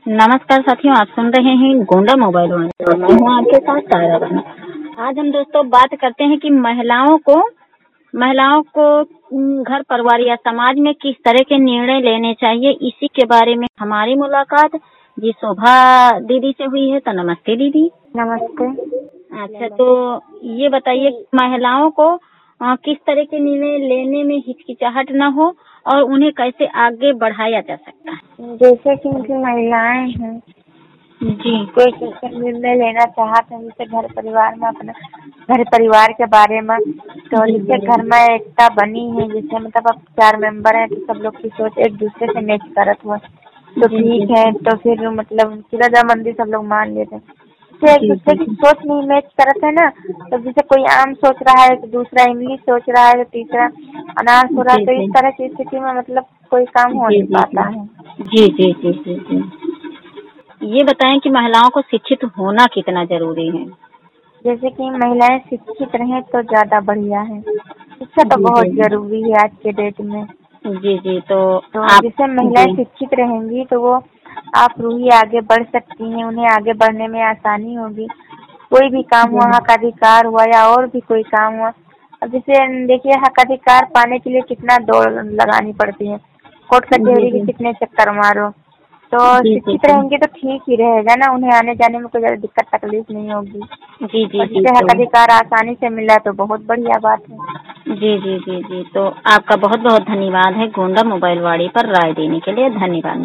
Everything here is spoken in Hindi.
नमस्कार साथियों, आप सुन रहे हैं गोंडा मोबाइल वाले और मैं हूँ आपके साथ सायरा राना। आज हम दोस्तों बात करते हैं कि महिलाओं को घर परिवार या समाज में किस तरह के निर्णय लेने चाहिए। इसी के बारे में हमारी मुलाकात जी शोभा दीदी से हुई है। तो नमस्ते दीदी। नमस्ते। अच्छा, तो ये बताइए महिलाओं को किस तरह के निर्णय लेने में हिचकिचाहट न हो और उन्हें कैसे आगे बढ़ाया जा सकता है। जैसे कि उनकी महिलाएं हैं जी, कोई किसी निर्णय लेना चाहते हैं, जैसे घर परिवार में अपना घर परिवार के बारे में, तो जैसे घर में एकता बनी है, जैसे मतलब अब 4 मेंबर हैं तो सब लोग की सोच एक दूसरे से मैच करत हो तो ठीक है, तो फिर मतलब रजामंदी सब लोग मान लेते हैं। तो एक दूसरे की सोच नहीं मैच करत है ना, तो जैसे कोई आम सोच रहा है तो दूसरा इंग्लिश सोच रहा है तो तीसरा अनार हो रहा है, तो इस तरह की स्थिति में मतलब कोई काम हो नहीं पाता है। जी जी जी जी जी। ये बताएं कि महिलाओं को शिक्षित होना कितना जरूरी है। जैसे कि महिलाएं शिक्षित रहें तो ज्यादा बढ़िया है। शिक्षा तो बहुत जरूरी है आज के डेट में। जी जी। तो जैसे महिलाएं शिक्षित रहेंगी तो वो आप रूही आगे बढ़ सकती हैं, उन्हें आगे बढ़ने में आसानी होगी। कोई भी काम हुआ, हक अधिकार हुआ या और भी कोई काम हुआ, अब जैसे देखिए हक अधिकार पाने के लिए कितना दौड़ लगानी पड़ती है, कोर्ट कचहरी के कितने चक्कर मारो। तो शिक्षित रहेंगे तो ठीक ही रहेगा ना, उन्हें आने जाने में कोई ज्यादा दिक्कत तकलीफ नहीं होगी। जी जी। और जिसे हक अधिकार आसानी से मिला तो बहुत बढ़िया बात है। जी जी जी जी। तो आपका बहुत बहुत धन्यवाद है गोंडा मोबाइल वाड़ी पर राय देने के लिए। धन्यवाद।